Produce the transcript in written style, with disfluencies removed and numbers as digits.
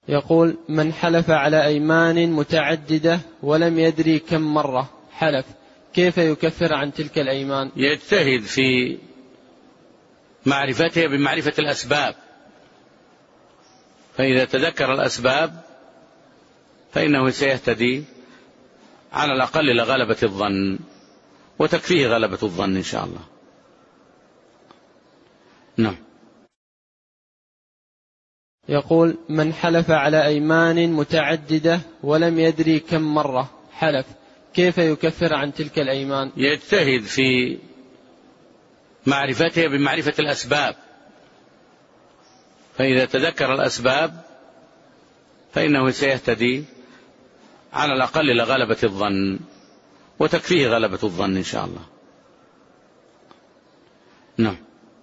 يقول: من حلف على أيمان متعددة ولم يدري كم مرة حلف، كيف يكفر عن تلك الأيمان؟ يجتهد في معرفتها بمعرفة الأسباب، فإذا تذكر الأسباب فإنه سيهتدي على الأقل لغلبة الظن، وتكفيه غلبة الظن إن شاء الله. نعم. يقول: من حلف على أيمان متعددة ولم يدري كم مرة حلف، كيف يكفر عن تلك الأيمان؟ يجتهد في معرفتها بمعرفة الأسباب، فإذا تذكر الأسباب فإنه سيهتدي على الأقل لغلبة الظن، وتكفيه غلبة الظن إن شاء الله. نعم.